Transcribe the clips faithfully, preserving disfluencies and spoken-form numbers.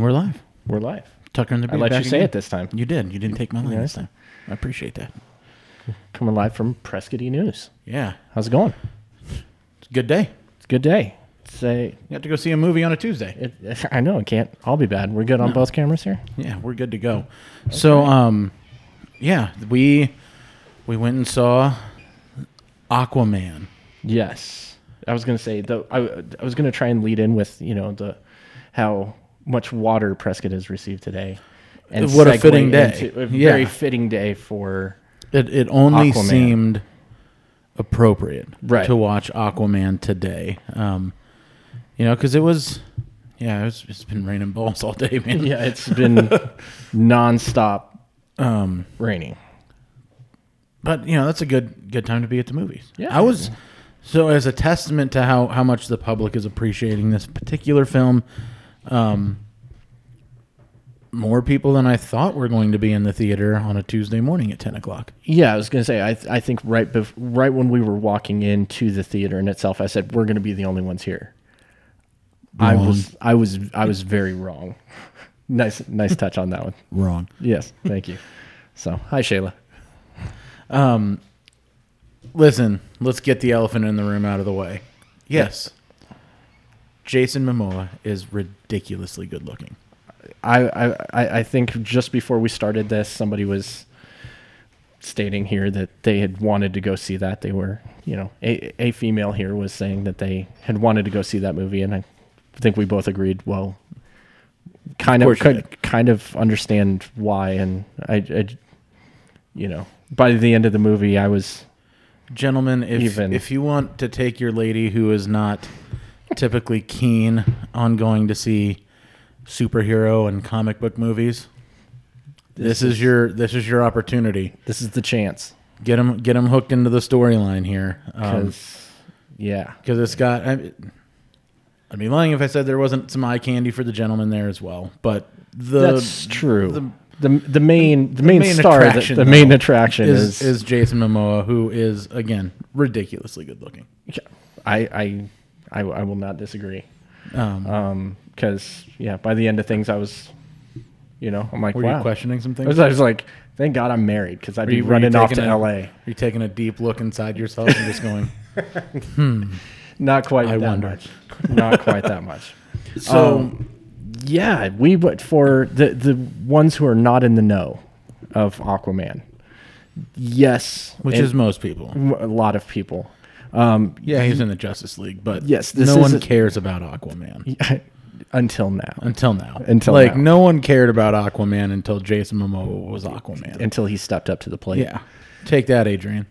And we're live. We're live. Tucker and the I Beat let you back say again. it this time. You did. You didn't take my line Yeah. this time. I appreciate that. Coming live from Prescott News. Yeah. How's it going? It's a good day. It's a good day. Say, You have to go see a movie on a Tuesday. it, I know it can't all be bad. We're good on No. both cameras here. Yeah, we're good to go. So, um, yeah, we we went and saw Aquaman. Yes, I was gonna say though. I, I was gonna try and lead in with you know the how much water Prescott has received today. And What a segue fitting day. into A Yeah. very fitting day for It it only Aquaman. seemed appropriate Right. to watch Aquaman today. Um, you know, because it was, yeah, it was, it's been raining balls all day, man. yeah. It's been nonstop Um, raining. But you know that's a good good time to be at the movies. Yeah. I was so as a testament to how how much the public is appreciating this particular film. Um, more people than I thought were going to be in the theater on a Tuesday morning at ten o'clock. Yeah, I was gonna say. I th- I think right bef- right when we were walking into the theater in itself, I said we're gonna be the only ones here. I Wrong. was I was I was very wrong. nice nice touch on that one. Wrong. Yes, thank you. So hi Shayla. Um, listen, let's get the elephant in the room out of the way. Yes, Jason Momoa is ridiculously good looking. I, I I I think just before we started this, somebody was stating here that they had wanted to go see that. They were, you know, a a female here was saying that they had wanted to go see that movie, and I think we both agreed. Well, kind Of of, course you could kind of understand why, and I, I, you know, by the end of the movie, I was Gentlemen, if Even. if you want to take your lady who is not typically keen on going to see superhero and comic book movies, this, This is, is- your this is your opportunity. this is the chance Get them get them hooked into the storyline here, because because yeah, it's got. I, I'd be lying if I said there wasn't some eye candy for the gentleman there as well. But the that's true. the- The, the main the main, main star the, attraction, the main though, attraction is is, is Jason Momoa, who is again ridiculously good looking. I, I I I will not disagree. Um, Um, because yeah, by the end of things, I was, you know, I'm like, were wow. you questioning some I things? was, I was like, thank God I'm married because I'd Were be you- were you running off to taking a- L A. Are you taking a deep look inside yourself and just going, Not quite I that wonder. much. Not quite that much. so Um, yeah, we would for the the ones who are not in the know of Aquaman. Yes, which and is most people. a lot of people. Um, Yeah, he's in the Justice League, but Yes, this no one isn't- cares about Aquaman until now, until now. Until like now. no one cared about Aquaman until Jason Momoa was Aquaman. until he stepped up to the plate. yeah, take that, Adrian.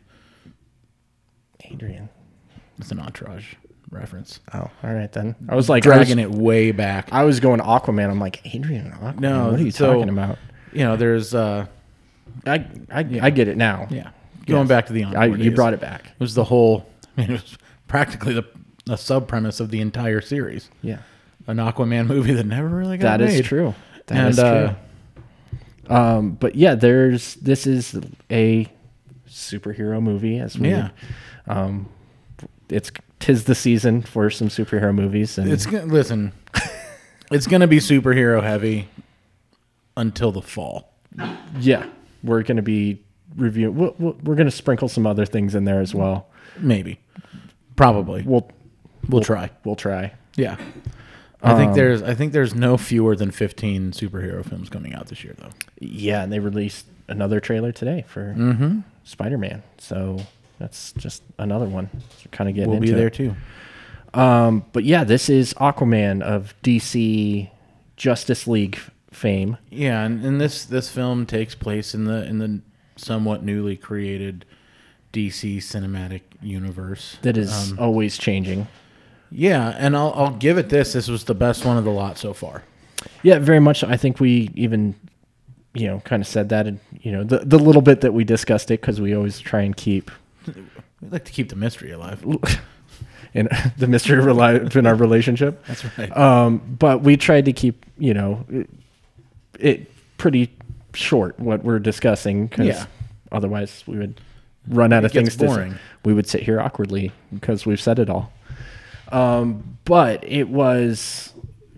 Adrian. It's an Entourage reference. Oh, all right then. I was like I was- Dragging it way back. I was going Aquaman. I'm like, Adrian Aquaman? No, what are you so- talking about? You know, there's uh, I I, I get it now. yeah, going Yes. back to the I, Encore you days. brought it back. It was the whole. I mean, it was practically the the sub premise of the entire series. Yeah, An Aquaman movie that never really got that made. is true. That and is uh, true. Um, but yeah, there's this is a superhero movie as we. Yeah. Um, it's tis the season for some superhero movies, and it's gonna listen. It's gonna be superhero heavy until the fall. yeah, we're gonna be reviewing. We're, we're gonna sprinkle some other things in there as well. Maybe, probably. We'll We'll try. we'll try. Yeah. I think Um, there's I think there's no fewer than fifteen superhero films coming out this year though. Yeah, and they released another trailer today for Mm-hmm. Spider-Man. So that's just another one. So kind of getting We'll into be there it. too. Um, but yeah, this is Aquaman of D C Justice League f- fame. Yeah, and, and this this film takes place in the in the somewhat newly created D C cinematic universe. That is Um, always changing. yeah, and I'll I'll give it this. This was the best one of the lot so far. Yeah, very much. I think we even, you know, kind of said that, and you know, the the little bit that we discussed it because we always try and keep We like to keep the mystery alive. in the mystery reli- in our relationship. That's right. Um, but we tried to keep, you know, it, it pretty short what we're discussing because Yeah. otherwise we would run out It of things gets to say. boring. We would sit here awkwardly because we've said it all. Um, but it was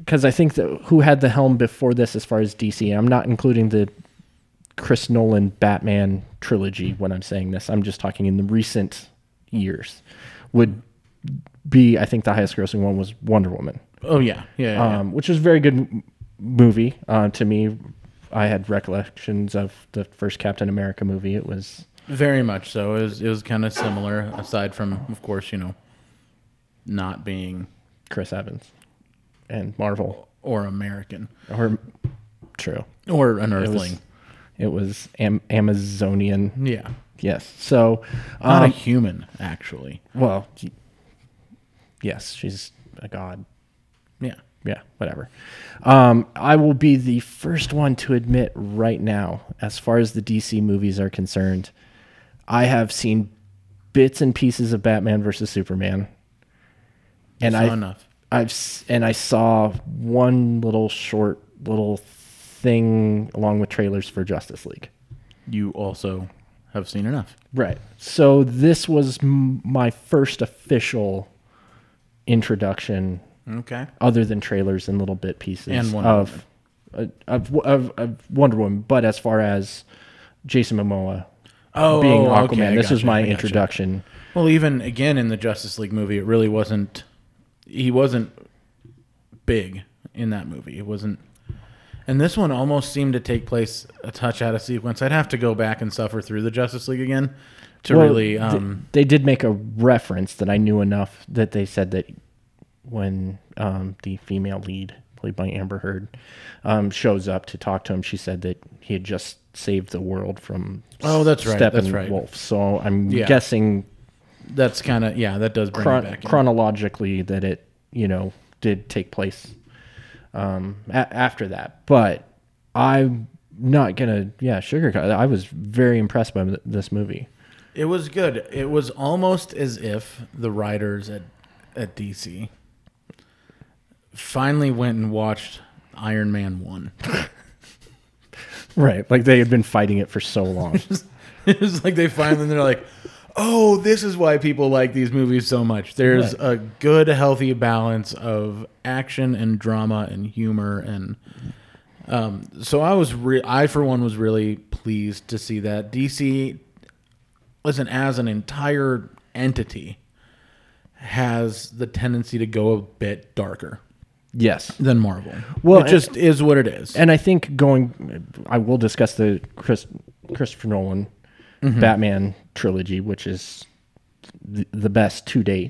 because I think that who had the helm before this as far as D C, I'm not including the Chris Nolan Batman trilogy when I'm saying this. I'm just talking in the recent years. Would be, I think the highest grossing one was Wonder Woman. Oh, yeah. Yeah. yeah, Um, which was a very good m- movie. Uh, to me, I had recollections of the first Captain America movie. It was... yeah. Very much so. It was, it was kind of similar, aside from, of course, you know, not being... Chris Evans and Marvel. Or American. Or, true. Or an It was, Earthling. it was Am- Amazonian. Yeah. Yes. So... Not Um, a human, actually. well, yes, she's a god. Yeah. Yeah, whatever. Um, I will be the first one to admit right now, as far as the D C movies are concerned, I have seen bits and pieces of Batman versus Superman, and Saw I, enough. I've s- and I saw one little short little thing along with trailers for Justice League. You also have seen enough. Right. So this was m- my first official introduction. Okay. Other than trailers and little bit pieces And Wonder of, uh, of of of Wonder Woman, but as far as Jason Momoa Oh, being oh, Aquaman, okay, I this was gotcha, my I gotcha. introduction. Well, even again in the Justice League movie, it really wasn't. He wasn't big in that movie. It wasn't. And this one almost seemed to take place a touch out of sequence. I'd have to go back and suffer through the Justice League again to Well, really. th- Um, they did make a reference that I knew enough that they said that when um, the female lead, played by Amber Heard, um, shows up to talk to him, she said that he had just saved the world from Oh, that's right, that's Steppenwolf. right. So I'm Yeah. guessing that's kind of yeah. That does bring chron- it back. in. chronologically that it you know did take place um, a- after that. But I'm not gonna yeah sugarcoat. I was very impressed by th- this movie. It was good. It was almost as if the writers at at D C finally went and watched Iron Man one. Right, like they had been fighting it for so long. It was like they finally they're like, oh, this is why people like these movies so much. There's Right. a good, healthy balance of action and drama and humor, and um, so I was, re- I for one was really pleased to see that D C, listen, as an entire entity, has the tendency to go a bit darker Yes. than Marvel. Well, Well, it just is what it is. And I think going, I will discuss the Chris, Christopher Nolan Batman trilogy, which is the, the best to date.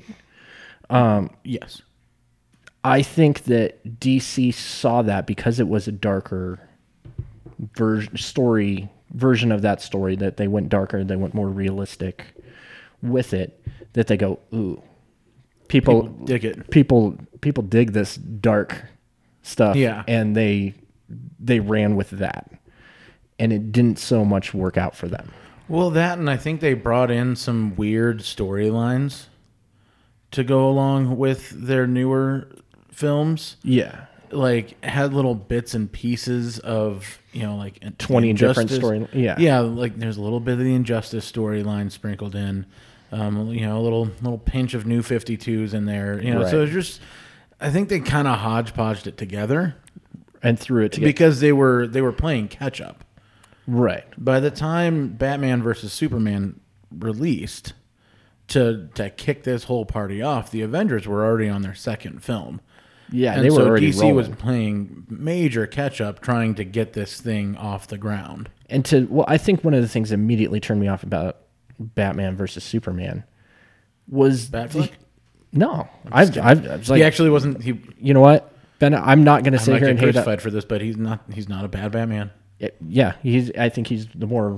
Yes. I think that D C saw that because it was a darker ver- story version of that story, that they went darker, they went more realistic with it, that they go, ooh, people, People dig it. People, people dig this dark stuff, Yeah. and they they ran with that, and it didn't so much work out for them. Well, that, and I think they brought in some weird storylines to go along with their newer films. Yeah, Like, had little bits and pieces of, you know, like twenty different Injustice. story. Yeah, Yeah, like there's a little bit of the Injustice storyline sprinkled in. Um, you know, a little little pinch of New fifty-twos in there. You know, Right. so it's just, I think they kind of hodgepodged it together and threw it together. because they were they were playing catch up. Right. By the time Batman versus Superman released, to to kick this whole party off, the Avengers were already on their second film. Yeah, And they were so already D C was rolling. playing major catch up, trying to get this thing off the ground. And to well, I think one of the things that immediately turned me off about Batman versus Superman was Batfleck? the- no, I've, I've, I was like, he actually wasn't. He you know what, Ben? I'm not going to I'm sit not here getting and hate that. crucified for this, but he's not. He's not a bad Batman. Yeah, he's. I think he's the more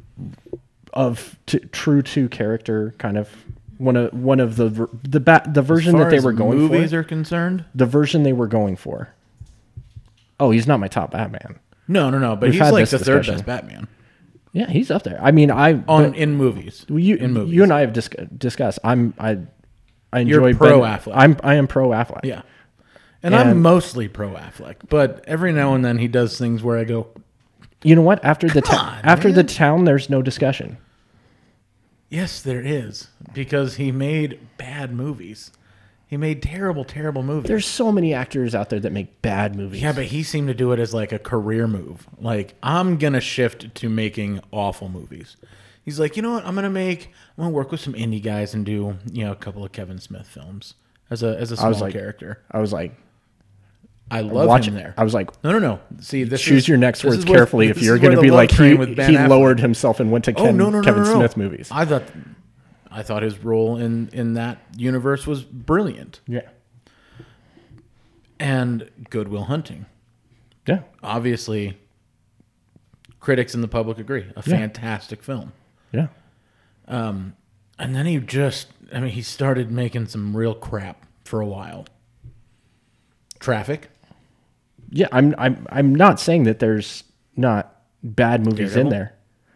of t- true to character kind of one of one of the ver- the bat the version As far that they as were going movies for. are concerned, The version they were going for. Oh, he's not my top Batman. no, no, no. But We've he's had like this the third discussion. best Batman Yeah, he's up there. I mean, I on but- in movies. you in movies, you and I have dis- discussed. I'm I I You're enjoy pro Ben- Affleck. I'm I am pro Affleck. Yeah. And, I'm And- mostly pro Affleck, but every now and then he does things where I go, You know what? After the Come ta- on, after the man. town, there's no discussion. yes, there is, because he made bad movies. He made terrible, terrible movies. There's so many actors out there that make bad movies. Yeah, but he seemed to do it as like a career move. Like, I'm going to shift to making awful movies. He's like, you know what? I'm going to make, I'm going to work with some indie guys and do, you know, a couple of Kevin Smith films as a as a small I was like, character. I was like, I love watch him it. there. I was like, no, no, no. See, this choose is, your next this words is where- carefully if this you're is where going to the be love like, he, train with Ben he Affleck- lowered himself and went to Ken, Oh no, no, no, Kevin no, no. Smith movies. I thought, I thought his role in in that universe was brilliant. Yeah. And Good Will Hunting. Yeah. Obviously, critics and the public agree. A Yeah. fantastic film. Yeah. And then he just, I mean, he started making some real crap for a while. Traffic. Yeah. I'm, I'm, I'm not saying that there's not bad movies Daredevil? in there.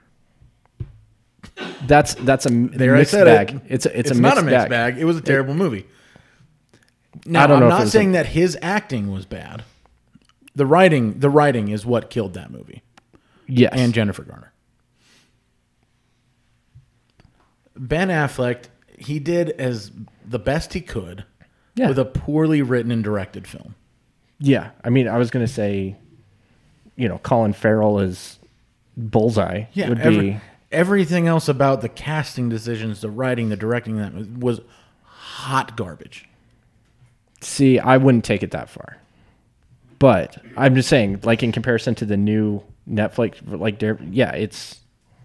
That's, that's a There I mixed said bag. it. It's a, it's, It's, a mixed not a mixed bag. bag. It was a terrible movie. Now, I don't I'm know if it not was saying a- that his acting was bad. The writing, the writing is what killed that movie. Yes. And Jennifer Garner. Ben Affleck, he did as the best he could Yeah. with a poorly written and directed film. Yeah, I mean, I was gonna say, you know, Colin Farrell is Bullseye. Yeah, would every, be everything else about the casting decisions, the writing, the directing, that was, was hot garbage. see, I wouldn't take it that far, but I'm just saying, like in comparison to the new Netflix, like Dare, yeah, it's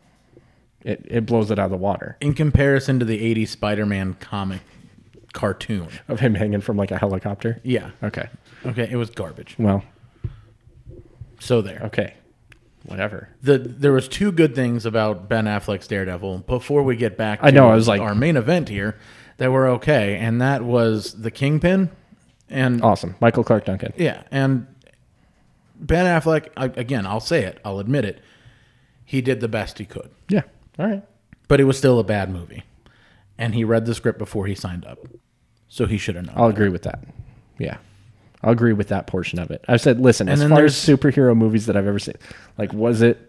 it it blows it out of the water In comparison to the eighties Spider-Man comic cartoon. of him hanging from like a helicopter. Yeah. Okay, Okay, it was garbage. well, So there. okay, whatever. The there was two good things about Ben Affleck's Daredevil before we get back to I know, I was like- our main event here that were okay, and that was the Kingpin and Awesome, Michael Clark Duncan. yeah, and Ben Affleck, I, again, I'll say it, I'll admit it. He did the best he could. Yeah, all right. But it was still a bad movie. And he read the script before he signed up. So he should have known. I'll agree with that. Yeah. I'll agree with that portion of it. I've said, listen, And as then far as there's- superhero movies that I've ever seen, like, was it,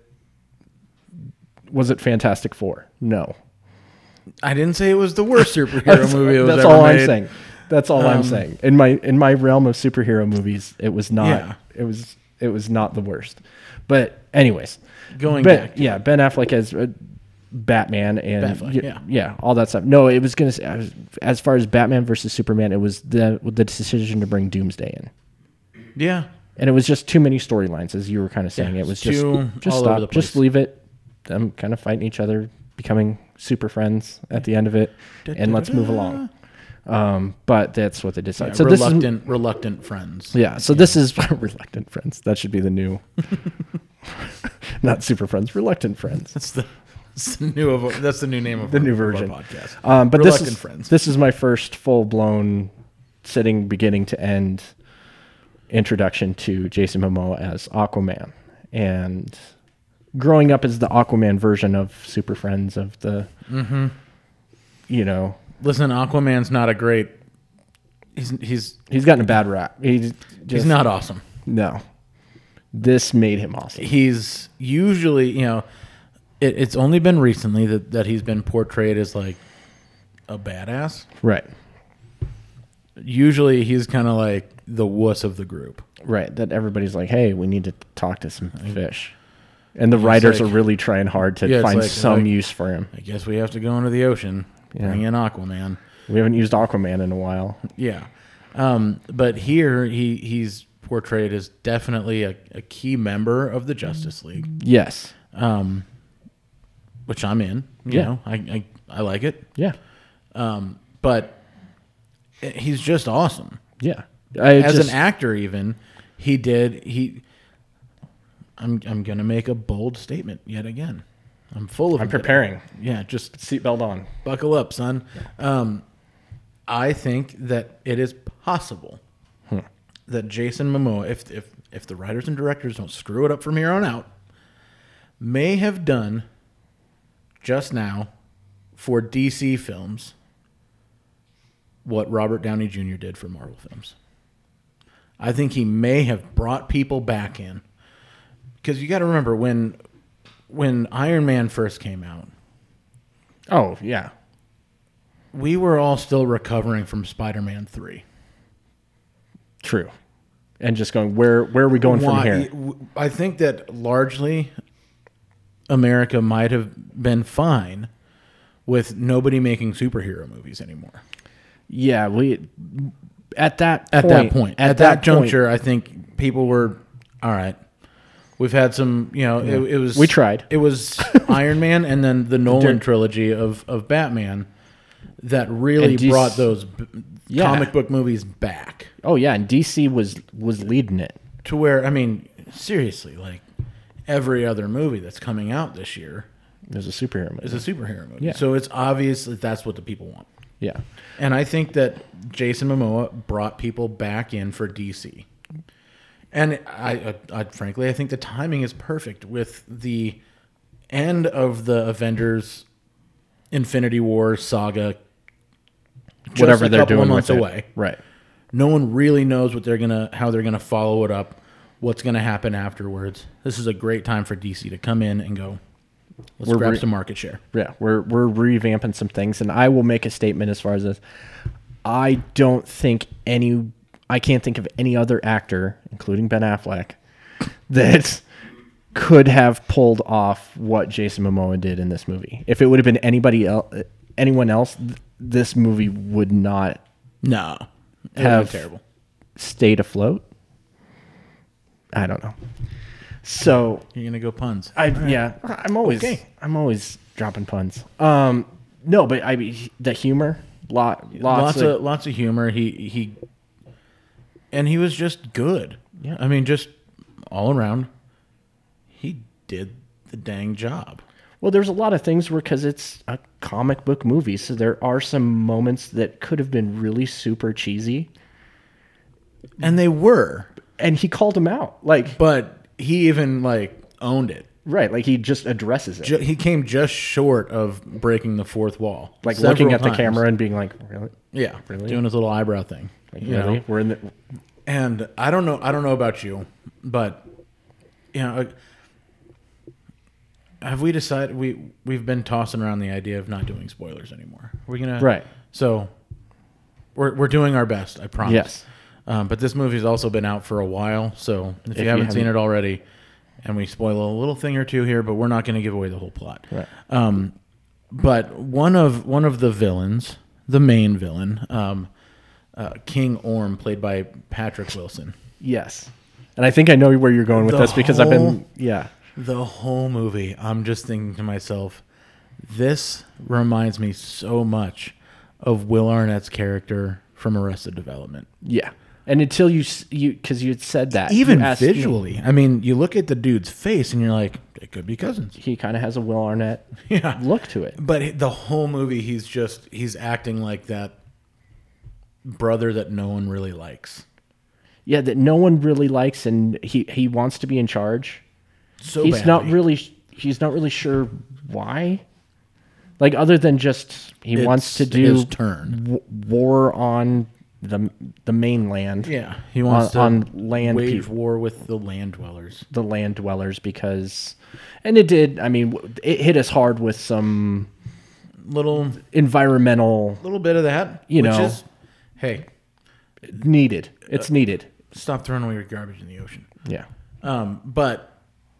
was it Fantastic Four? No. I didn't say it was the worst superhero movie that was That's ever all made. I'm saying. That's all Um, I'm saying. In my, in my realm of superhero movies, it was not, Yeah. it was, it was not the worst. But anyways, Going Ben- back to yeah, Ben Affleck as uh, Batman and Batfleck, y- yeah. yeah, all that stuff. No, it was gonna say I was, as far as Batman versus Superman, it was the the decision to bring Doomsday in, Yeah. and it was just too many storylines, as you were kind of saying. Yeah, it was it's just too just all over the stop, just place. leave it. Them kind of fighting each other, becoming super friends at the end of it, and let's move along. Um, but that's what they Yeah, decided. so this is reluctant, reluctant friends. yeah. So this is reluctant friends. That should be the new, not super friends, reluctant friends. That's the, that's the new of that's the new name of The our, new of our version. podcast. Um, but this Reluctant is friends. this is my first full blown, sitting beginning to end, introduction to Jason Momoa as Aquaman, and growing up as the Aquaman version of Super Friends of the, Mm-hmm. you know, Listen, Aquaman's not a great. He's he's he's gotten a bad rap. He's just, he's not awesome. No, this made him awesome. He's usually, you know, it, it's only been recently that, that he's been portrayed as like a badass. Right, Usually he's kind of like the wuss of the group. right. That everybody's like, hey, we need to talk to some fish, and the writers like- are really trying hard to Yeah, it's find like- some like- use for him. I guess we have to go into the ocean, Yeah. bring in Aquaman. We haven't used Aquaman in a while. Yeah. Um, but here he, he's portrayed as definitely a, a key member of the Justice League, Yes. um, which I'm in. You Yeah. know, I, I, I like it. Yeah. Um, but he's just awesome. Yeah. I As just, an actor, even, he did, he, I'm, I'm going to make a bold statement yet again. I'm full of I'm them today. preparing. Yeah, just Seatbelt on. buckle up, son. Um, I think that it is possible Hmm. that Jason Momoa, if if if the writers and directors don't screw it up from here on out, may have done just now for D C films what Robert Downey Junior did for Marvel films. I think he may have brought people back in, because you got to remember when when Iron Man first came out. Oh, yeah. we were all still recovering from Spider-Man three. True. And just going, where where are we going Why, from here? I think that largely America might have been fine with nobody making superhero movies anymore. Yeah, we at that At point, that point, at, at that, that juncture, I think people were all right. We've had some, you know, it, it was We tried. It was Iron Man and then the Nolan trilogy of of Batman that really And D C brought those b- Yeah. comic book movies back Oh yeah, and D C was was leading it. to where, I mean, seriously, like every other movie that's coming out this year It was a superhero movie. is a superhero movie. Yeah. So it's obvious that that's what the people want. Yeah. And I think that Jason Momoa brought people back in for D C. And I, I, I frankly, I think the timing is perfect with the end of the Avengers Infinity War saga. Just Whatever a they're couple of doing months with it. away. Right. No one really knows what they're gonna, how they're gonna follow it up, what's gonna happen afterwards. This is a great time for D C to come in and go, let's We're grab re- some market share. Yeah, we're we're revamping some things, and I will make a statement as far as this. I don't think any, I can't think of any other actor, including Ben Affleck, that could have pulled off what Jason Momoa did in this movie. If it would have been anybody else, anyone else, th- this movie would not No, it Have- was terrible. stayed afloat. I don't know. So You're gonna go puns. I yeah, I'm always Okay. I'm always dropping puns. Um, no, but I mean the humor, lot lots, lots of, of lots of humor. He he, and he was just good. Yeah. I mean, just all around, he did the dang job. well, there's a lot of things where because it's a comic book movie, so there are some moments that could have been really super cheesy, And they were, and he called him out, like but he even like owned it. right, like he just addresses it, Ju- he came just short of breaking the fourth wall. like several looking at the times. camera and being like, really, Yeah, Really? doing his little eyebrow thing. like, you really, know? we're in the And I don't know. I don't know about you, but you know, uh, have we decided we we've been tossing around the idea of not doing spoilers anymore? We're gonna Right. So we're we're doing our best. I promise. Yes. Um, but this movie's also been out for a while, so if, If you you haven't seen haven't- it already, and we spoil a little thing or two here, but we're not going to give away the whole plot. Right. Um, but one of one of the villains, the main villain, um, uh, King Orm, played by Patrick Wilson. yes, and I think I know where you're going with The this because I've been whole- yeah. The whole movie, I'm just thinking to myself, this reminds me so much of Will Arnett's character from Arrested Development. Yeah. And until you, s- you, because you had said that, Even you asked me- visually. I mean, you look at the dude's face and you're like, they could be cousins. he kind of has a Will Arnett Yeah. look to it. But the whole movie, he's just, he's acting like that brother that no one really likes. Yeah, that no one really likes, and he he wants to be in charge. So he's badly. not really he's not really sure why. Like other than just he It's wants to his do turn. w- war on the the mainland. Yeah. He wants on, to on land wage people, war with the land dwellers. the land dwellers, because, and it did. I mean, w- it hit us hard with some Little, environmental little bit of that. You which know. is, hey, needed. It's needed. stop throwing away your garbage in the ocean. Yeah. Um, but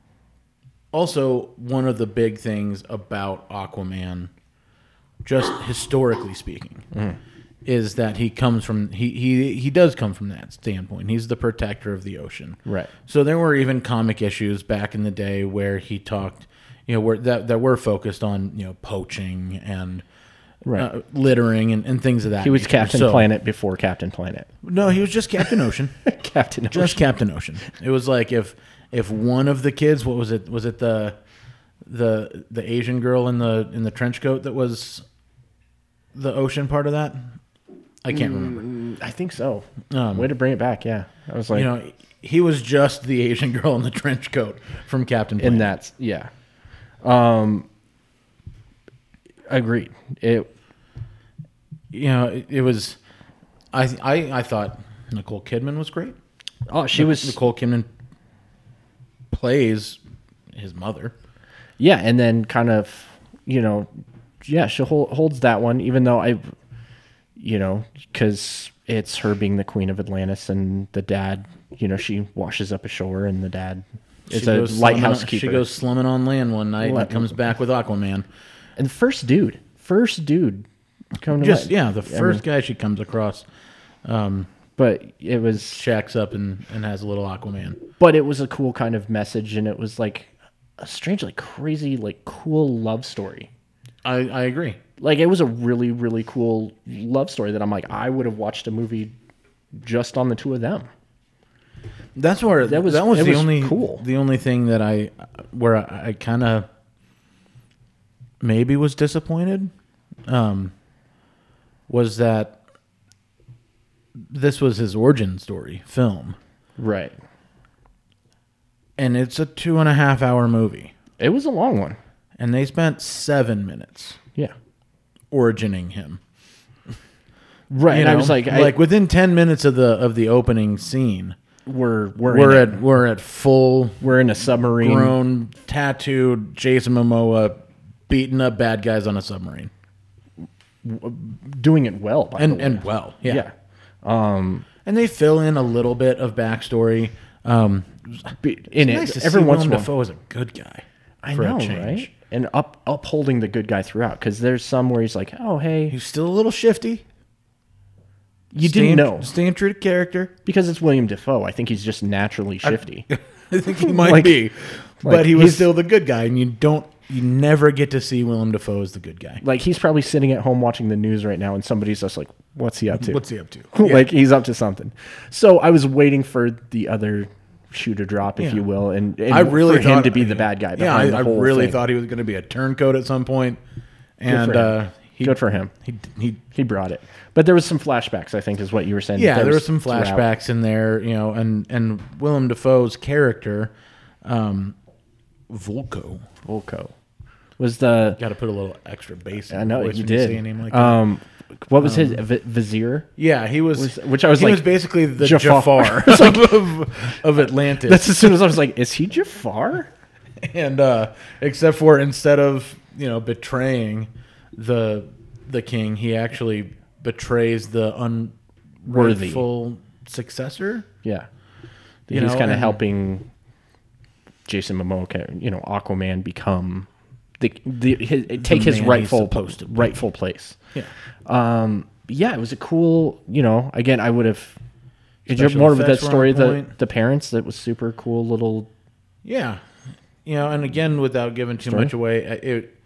also, one of the big things about Aquaman, just historically speaking, Mm. is that he comes from he, he he does come from that standpoint. He's the protector of the ocean. Right. So there were even comic issues back in the day where he talked, you know, where that that were focused on, you know, poaching and Right. uh, littering and, and things of that. He was nature. Captain So- Planet before Captain Planet. No, he was just Captain Ocean. Captain Ocean. Just Captain Ocean. It was like if if one of the kids, what was it? Was it the the the Asian girl in the in the trench coat that was the ocean part of that? I can't remember. I think so. Um, Way to bring it back. Yeah. I was like, You know, he was just the Asian girl in the trench coat from Captain Planet. in that, yeah. Um, agreed. It, You know, it, it was. I I I thought Nicole Kidman was great. oh, she was, Nicole Kidman plays his mother. yeah. And then kind of, you know, yeah, she hold, holds that one, even though I, you know, because it's her being the queen of Atlantis, and the dad, you know, she washes up ashore, and the dad is She a goes lighthouse slumming- keeper. She goes slumming on land one night Let- and comes back with Aquaman. and the first dude, first dude, come to Just mind. yeah, the I first mean, guy she comes across um, but it was, shacks up and, and has a little Aquaman. but it was a cool kind of message, and it was like a strangely crazy, like cool love story. I, I agree. Like it was a really, really cool love story that I'm like, I would have watched a movie just on the two of them. That's where That was- that was it the was only cool. the only thing that I where I, I kind of maybe was disappointed um, was that this was his origin story film, Right. and it's a two and a half hour movie, It was a long one. and they spent seven minutes Yeah. origining him. Right. You And I know, was like, I, like within ten minutes of the of the opening scene, we're we're we're in at we're at full a, we're in a submarine. grown, tattooed Jason Momoa beating up bad guys on a submarine, doing it well, by and the way. and well, yeah. yeah. Um, And they fill in a little bit of backstory. Um, be- in it's it, nice to every see once in Willem a while, Dafoe is a good guy. I for a know, change. right? And up upholding the good guy throughout, because there's some where he's like, oh hey, He's still a little shifty. you Staying- didn't know staying true to character. because it's William Dafoe. I think he's just naturally shifty. I think he might Like- be, like but he was he's- still the good guy, and you don't, you never get to see Willem Dafoe as the good guy. Like he's probably sitting at home watching the news right now, and somebody's just like, "What's he up to?" What's he up to? Like he's up to something. So I was waiting for the other shoe to drop, if Yeah. you will, and, and I really for him thought, to be the bad guy. Yeah, Behind I, the whole I really thing. thought he was going to be a turncoat at some point, and for him. uh, he, Good for him. He he He brought it, but there was some flashbacks. I think is what you were saying. Yeah, there was were some throughout. flashbacks in there, you know, and and Willem Dafoe's character, um, Volko. Volko was the. Got to put a little extra bass in I know the voice you when you did. say a name like that. um, what was his v- vizier? Yeah, he was, was- which I was he like, was basically the Jafar. Jafar, of, of Atlantis. That's as soon as I was like, is he Jafar? and uh, except for instead of you know betraying the the king, he actually betrays the Worthy. unworthful successor. Yeah, You he's know, kind of and- helping Jason Momoa, you know, Aquaman become the the his, take his man he's rightful supposed to be. rightful place. Yeah. Um, yeah, it was a cool. You know, again, I would have. Special More of that effects were on story, the point. the parents, that was super cool little. Yeah, you know, and again, without giving too Story? much away, it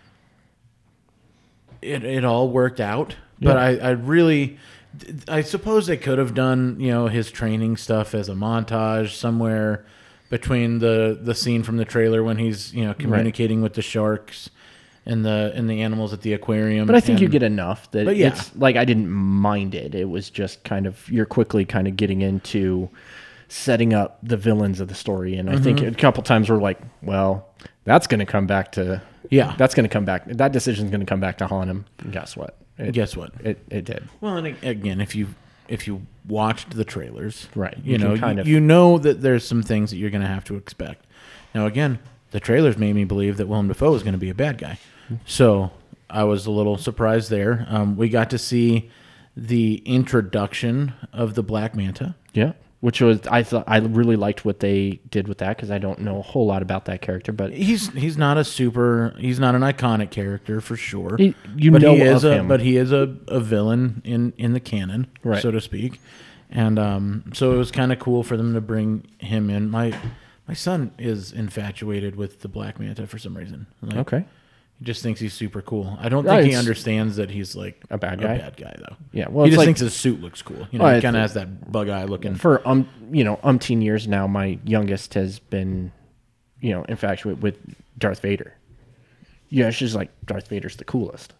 it it all worked out. But Yeah. I, I really, I suppose they could have done you know his training stuff as a montage somewhere between the the scene from the trailer when he's you know communicating with the sharks and the and the animals at the aquarium. But I think you and- get enough that But yeah. it's like I didn't mind it. It was just kind of you're quickly kind of getting into setting up the villains of the story, and I think Mm-hmm. a couple times we're like, well, that's going to come back to Yeah. that's going to come back. That decision's going to come back to haunt him. And guess what? It, Guess what? It it did. Well, and again, if you if you watched the trailers, Right, you, you can know, kind you, of- you know that there's some things that you're going to have to expect. Now, again, the trailers made me believe that Willem Dafoe is going to be a bad guy, so I was a little surprised there. Um, we got to see the introduction of the Black Manta. Yeah. Which was I thought I really liked what they did with that because I don't know a whole lot about that character, but He's he's not a super he's not an iconic character for sure. He- you but know he is of a him. but he is a, a villain in, in the canon, Right. so to speak. And um, so it was kind of cool for them to bring him in. My my son is infatuated with the Black Manta for some reason. Like, okay. he just thinks he's super cool. I don't Right, think he it's- understands that he's like A bad guy? A bad guy though. Yeah, well, he it's just like- thinks his suit looks cool. You know, Well, he it's- kind of has that bug eye looking. For um you know umpteen years now, my youngest has been, you know, infatuated with Darth Vader. Yeah, she's like Darth Vader's the coolest.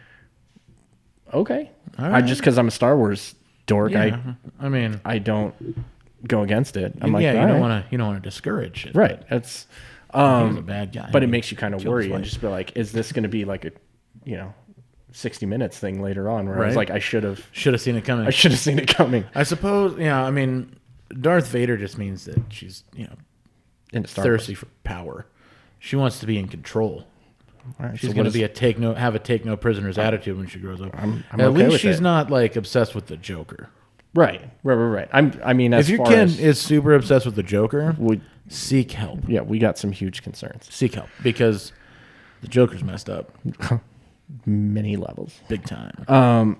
Okay, All I right. just because I'm a Star Wars dork, Yeah, I mean, I I don't go against it. I'm like, yeah, you all don't right. want to you don't want to discourage it. right. It's He's a um, bad guy. but it makes you kind of Killed worry his and wife. just be like, is this going to be like a, you know, sixty minutes thing later on where I was Right. like, I should have, Should have seen it coming. I should have seen it coming. I suppose, yeah, I mean, Darth Vader just means that she's, you know, In Star thirsty Wars. for power. She wants to be in control. All right, She's so going what to be is- a take no have a take no prisoners attitude when she grows up. I'm- I'm At okay least with she's it. not like obsessed with the Joker. right, right, right, right. I'm. I mean, as If your far kid as is super obsessed with the Joker, we, seek help. yeah, we got some huge concerns, Seek help because the Joker's messed up many levels. big time. Um,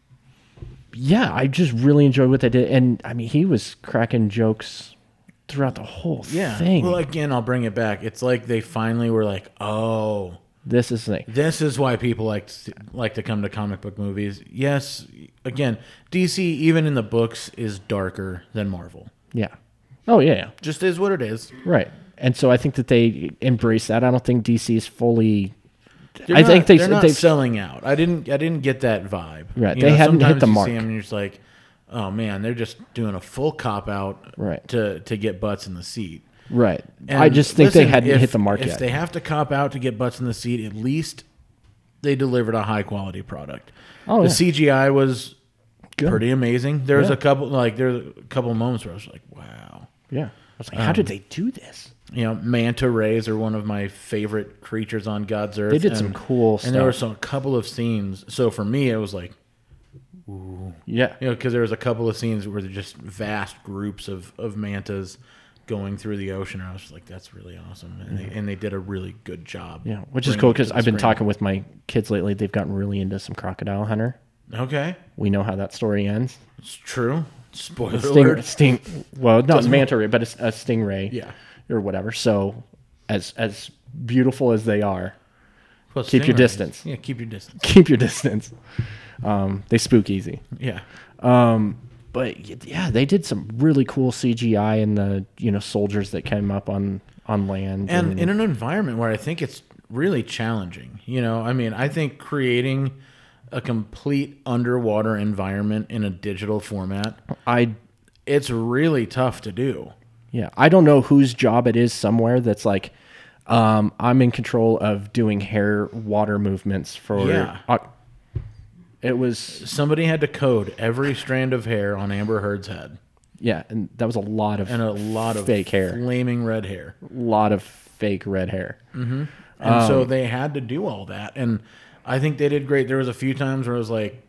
yeah, I just really enjoyed what they did, and I mean, he was cracking jokes throughout the whole yeah. thing. Well, again, I'll bring it back. It's like they finally were like, oh. This is the thing. This is why people like to, like to come to comic book movies. Yes, again, D C even in the books is darker than Marvel. Yeah. Oh yeah, yeah. Just is what it is. Right. And so I think that they embrace that. I don't think D C is fully. They're I not, think they they're not they selling out. I didn't I didn't get that vibe. Right, You they know, hadn't hit sometimes the you mark. See them and you're just like, oh man, they're just doing a full cop out Right. to to get butts in the seat. right. And I just think listen, they hadn't if, hit the mark if yet. they have to cop out to get butts in the seat, at least they delivered a high quality product. Oh, the yeah. C G I was Good. pretty amazing. There was Yeah. a couple like there's a couple of moments where I was like, wow. Yeah. I was like, how did they do this? You know, manta rays are one of my favorite creatures on God's earth. They did some and- cool And there were stuff. some couple of scenes. So for me, it was like, Yeah. you know, because there was a couple of scenes where they're just vast groups of, of mantas going through the ocean. And I was just like, that's really awesome. And they, and they did a really good job. Yeah. Which is bringing cool it to because the I've been screen. talking with my kids lately. They've gotten really into some Crocodile Hunter. Okay. We know how that story ends. It's true. Spoiler Sting, alert. sting. Well, not Doesn't- manta ray, but it's a stingray. Yeah. Or whatever. So, as as beautiful as they are, Well, keep your stingrays. distance. Yeah, keep your distance. keep your distance. Um, they spook easy. Yeah. Um, but y- yeah, they did some really cool C G I in the you know soldiers that came up on on land. And in an environment where I think it's really challenging. You know, I mean, I think creating a complete underwater environment in a digital format, I it's really tough to do. yeah, I don't know whose job it is somewhere that's like, um, I'm in control of doing hair water movements for. Yeah. Uh, it was Somebody had to code every strand of hair on Amber Heard's head yeah, and that was a lot of and a lot of fake hair, flaming red hair. lot of fake red hair. And Um, so they had to do all that. And I think they did great. There was a few times where I was like,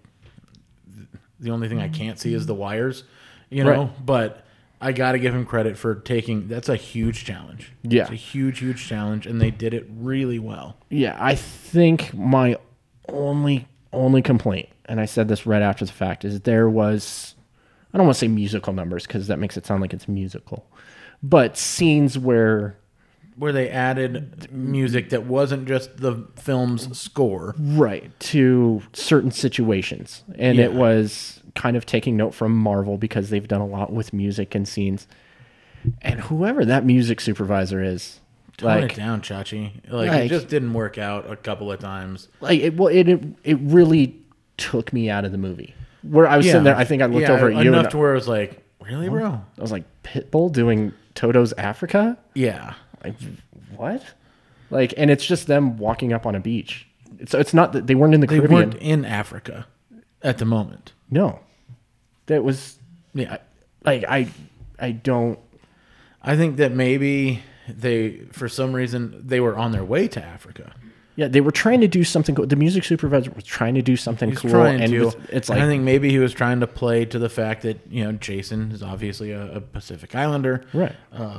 the only thing I can't see is the wires, you know, Right. but I got to give him credit for taking, that's a huge challenge. Yeah. It's a huge, huge challenge. And they did it really well. Yeah, I think my only only complaint, and I said this right after the fact, is there was I don't want to say musical numbers because that makes it sound like it's musical, but scenes where Where they added music that wasn't just the film's score. right to certain situations, and it Yeah. was kind of taking note from Marvel because they've done a lot with music and scenes, and whoever that music supervisor is. Tone Like, it down, Chachi. Like, Like- it just didn't work out a couple of times. like it, well, it, it it really took me out of the movie. Where I was sitting there, I think I looked Yeah, over at you. enough And to where I was like, really, bro? I was like, Pitbull doing Toto's Africa? Yeah. Like, what? Like, and it's just them walking up on a beach. So it's not that they weren't in the They Caribbean. weren't in Africa at the moment. No, that was Yeah. like I, I don't. I think that maybe they, for some reason, they were on their way to Africa. Yeah, they were trying to do something cool. The music supervisor was trying to do something He's cool, trying and to. it was- it's And like I think maybe he was trying to play to the fact that, you know, Jason is obviously a, a Pacific Islander. right.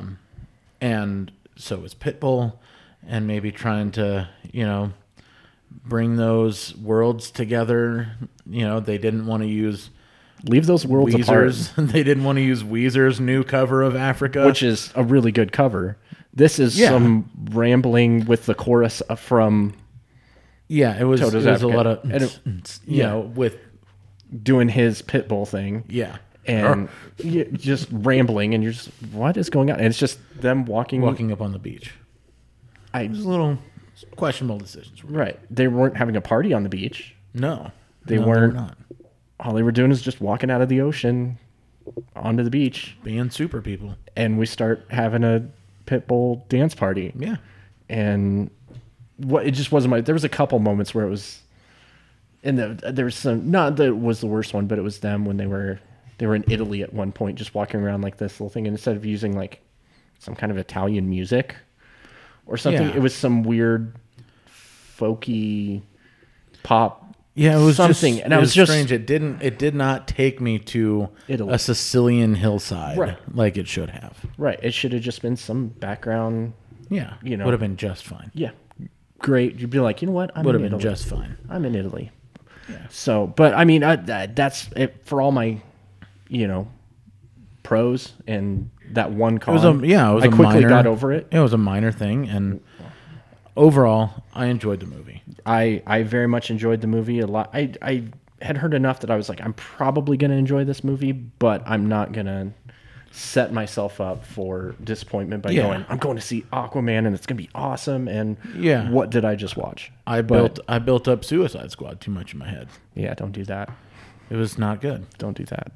And so is Pitbull. And maybe trying to, you know, bring those worlds together. You know, they didn't want to use Leave those worlds Weezer's. apart, They didn't want to use Weezer's new cover of Africa. which is a really good cover. This is Yeah. some rambling with the chorus from yeah, it was, it Toto's was a Africa. lot of, And it- you yeah. know, with, doing his Pitbull thing. yeah. And y- just rambling, and you're just, what is going on? And it's just them walking. Walking up on the beach. I, It was a little questionable decisions. right. They weren't having a party on the beach. No. They No, weren't. not. All they were doing is just walking out of the ocean onto the beach, Being super people. and we start having a Pitbull dance party. Yeah. And what it just wasn't my. There was a couple moments where it was, and the, there was some. Not that it was the worst one, but it was them when they were they were in Italy at one point, just walking around like this little thing, and instead of using like some kind of Italian music or something, Yeah. it was some weird folky pop. Yeah, it was something, just, and I it was, was just strange. It didn't. It did not take me to Italy. a Sicilian hillside Right. like it should have. right. It should have just been some background. Yeah, You know. would have been just fine. Yeah, great. You'd be like, you know what? I'm Would in have been Italy. just fine. I'm in Italy. Yeah. So, but I mean, I, that, that's it for all my, you know, pros and that one con. It was a yeah. It was I a quickly minor, got over it. It was a minor thing, and overall, I enjoyed the movie. I I very much enjoyed the movie a lot. I I had heard enough that I was like, I'm probably gonna enjoy this movie, but I'm not gonna set myself up for disappointment by Yeah. going, I'm going to see Aquaman and it's gonna be awesome. And Yeah. what did I just watch? I But- built I built up Suicide Squad too much in my head. Yeah, don't do that. It was not good. Don't do that.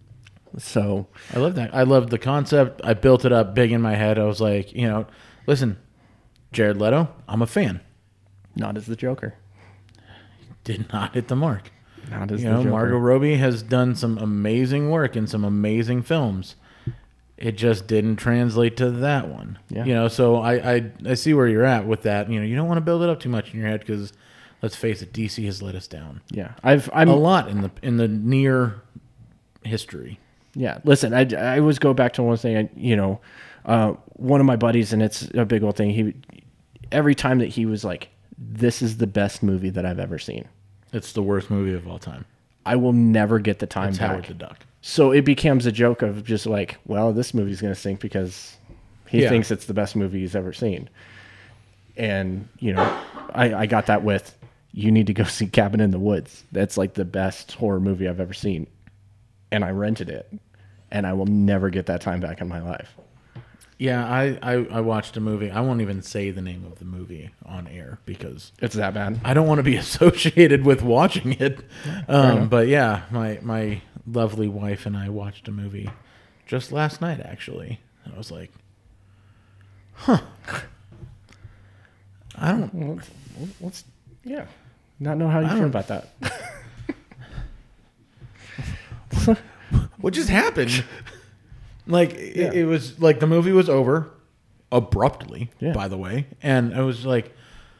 So I love that. I loved the concept. I built it up big in my head. I was like, you know, listen, Jared Leto, I'm a fan. not as the Joker. Did not hit the mark. Not as You the know, Joker. Margot Robbie has done some amazing work in some amazing films. It just didn't translate to that one. Yeah. You know, so I, I I see where you're at with that. You know, you don't want to build it up too much in your head because, let's face it, D C has let us down Yeah, I've I'm a lot in the in the near history. Yeah, listen, I, I always go back to one thing. I, you know, uh, one of my buddies, and it's a big old thing. He every time that he was like, "This is the best movie that I've ever seen," It's the worst movie of all time. I will never get the time It's back. Howard the Duck. So it becomes a joke of just like, well, this movie's gonna sink because he Yeah. thinks it's the best movie he's ever seen. And you know, I, I got that with you need to go see Cabin in the Woods. That's like the best horror movie I've ever seen. And I rented it, and I will never get that time back in my life. Yeah, I, I, I watched a movie. I won't even say the name of the movie on air because It's that bad. I don't want to be associated with watching it. Um, but yeah, my my lovely wife and I watched a movie just last night, actually. I was like, huh. I don't. Well, let's, let's yeah, not know how you I feel don't- about that. What just happened? Like, Yeah. it, it was like the movie was over abruptly, Yeah. by the way. And I was like,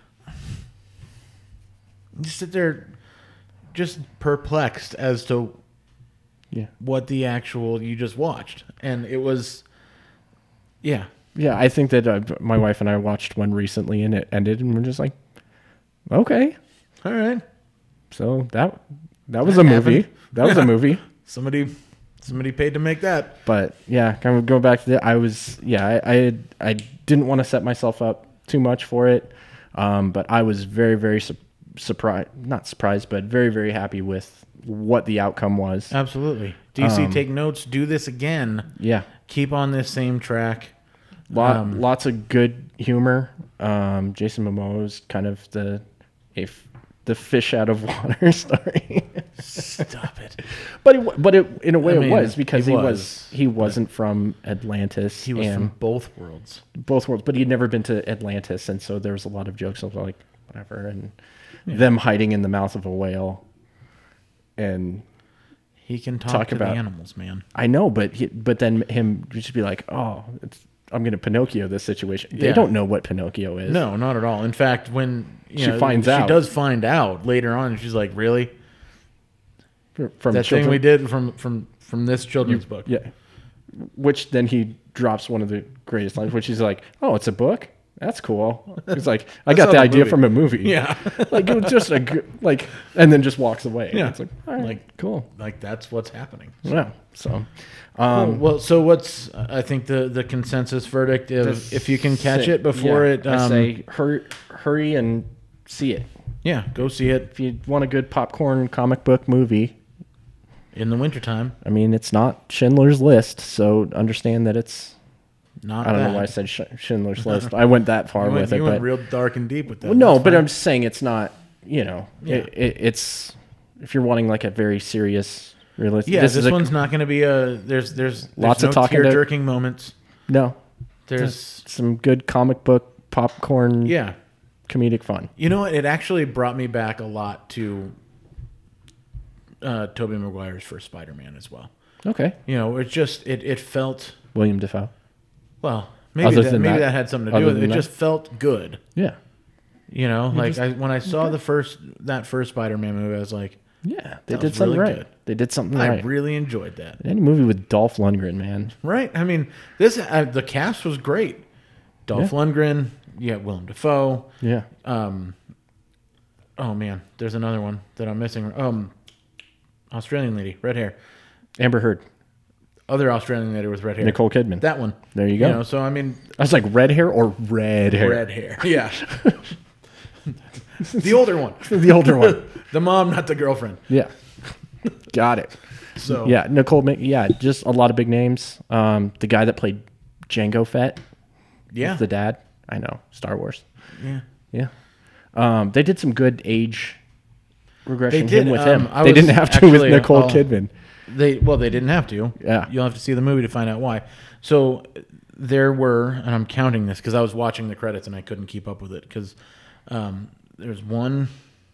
you sit there just perplexed as to Yeah, what the actual you just watched. And it was, yeah. yeah. I think that uh, my wife and I watched one recently, and it ended, and we're just like, okay, All right. so that that was That a movie. happened. That was a movie. Somebody somebody paid to make that. But yeah, kind of go back to that. I was yeah, I I, had, I didn't want to set myself up too much for it, um, but I was very very su- surprised, not surprised, but very very happy with what the outcome was. Absolutely. D C, Um, take notes. Do this again. Yeah, Keep on this same track. lot Um, lots of good humor. Um, Jason Momoa's kind of the if the fish out of water story. Stop it. But it, but it, in a way I mean, it was because he he was, was he wasn't from Atlantis. He was and from both worlds. both worlds, but he'd never been to Atlantis, and so there was a lot of jokes of like whatever, and them hiding in the mouth of a whale. And He can talk, Talk to about- the animals, man. I know, but he, but then him just be like, oh, it's, I'm gonna Pinocchio this situation. They Yeah. don't know what Pinocchio is. No, not at all. In fact, when you She know, finds she out. does find out later on, and she's like, "Really? from that children, thing we did from from from this children's book?" yeah. Which then he drops one of the greatest lines, which he's like, oh, it's a book. That's cool. He's like, I That's got not the a idea movie. from a movie. Yeah. like it was just a good, like, and then just walks away. Yeah. It's like, all right, Like- cool. Like that's what's happening. Yeah. So, Cool. um, Well, so what's I think the the consensus verdict if if you can catch say- it before yeah, it. I Um, say hurry, hurry and see it. yeah, go see it If you want a good popcorn comic book movie, in the wintertime. I mean, it's not Schindler's List, so understand that it's. Not I don't bad. know why I said Sch- Schindler's List. I went that far You went, with it, you went but real dark and deep with that. well, no, That's but fine. I'm just saying it's not. You know, Yeah. it, it, it's if you're wanting like a very serious, realistic. yeah. This, is a- one's not going to be a. There's there's, there's Lots no of talking to- tear jerking moments. no. There's Some good comic book popcorn, yeah. comedic fun. You know what? It actually brought me back a lot to uh, Tobey Maguire's first Spider-Man as well. Okay, You know, it just it it felt William Defoe. well. Maybe Other that, than maybe that- that had something to do other with it. than It that- just felt good. Yeah, You know, You like just- I, when I saw the first that first Spider-Man movie, I was like, Yeah, they That did was something really right. good. They did something I right. really enjoyed that. Any movie with Dolph Lundgren, man. Right? I mean, this uh, the cast was great. Dolph Yeah. Lundgren, you got Willem Dafoe. Yeah. Um, oh man, there's another one that I'm missing. Um, Australian lady, red hair. Amber Heard, Other Australian lady with red hair. Nicole Kidman. That one. There you go. You know, so I mean, I was like, red hair or red hair? red hair. Yeah. The older one. The older one. The mom, not the girlfriend. Yeah. Got it. So Yeah, Nicole. Ma- Yeah, just a lot of big names. Um, the guy that played Jango Fett, yeah, the dad. I know, Star Wars. yeah. Yeah. Um, they did some good age regression They did, him with um, him. I They was didn't have to actually, with Nicole uh, Kidman. They well, they didn't have to. Yeah. You'll have to see the movie to find out why. So there were, and I'm counting this because I was watching the credits and I couldn't keep up with it because um, there's one,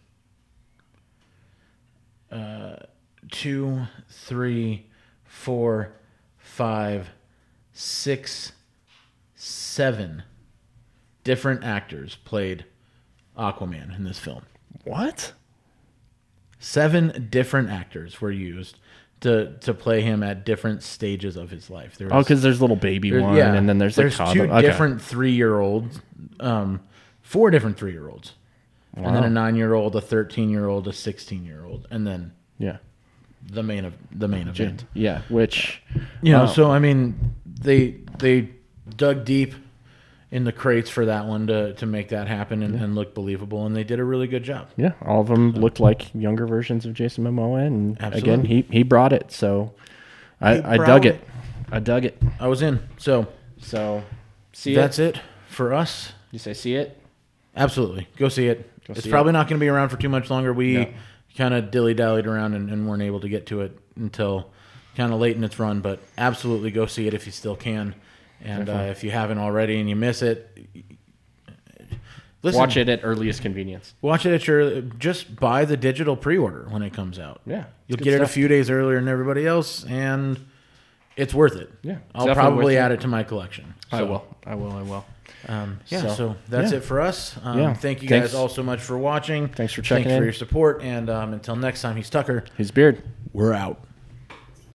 uh, two, three, four, five, six, seven different actors played Aquaman in this film. What? Seven different actors were used to to play him at different stages of his life. There Oh, was, because there's little baby there- one, yeah, and then there's, there's like two toddler. Okay. different three year olds, um, four different three year olds, and then Wow. a nine year old, a thirteen year old, a sixteen year old, and then Yeah. the main of the main event. Yeah. Which. You know, Oh. so I mean, they they dug deep in the crates for that one to to make that happen and, and look believable, and they did a really good job. Yeah, all of them looked like younger versions of Jason Momoa, and Absolutely. again, he he brought it. So I, He I brought dug it. it. I dug it. I was in. So So see that's it. it for us. You say see it. Absolutely. Go see it. Go it's see probably it. not going to be around for too much longer. We No. kind of dilly-dallied around and, and weren't able to get to it until kind of late in its run, but absolutely go see it if you still can. And uh, Definitely. if you haven't already and you miss it, listen, Watch it at earliest convenience. Watch it at your, just buy the digital pre-order when it comes out. Yeah, You'll it's get good it a stuff. few days earlier than everybody else, and it's worth it. Yeah, it's I'll definitely probably worth add it. it to my collection. I So, will. I will. I will. Um, yeah, so, So, that's yeah. it for us. Um, Yeah. Thank you Thanks. guys all so much for watching. Thanks for checking Thanks for in. your support. And um, until next time, he's Tucker. His beard. We're out.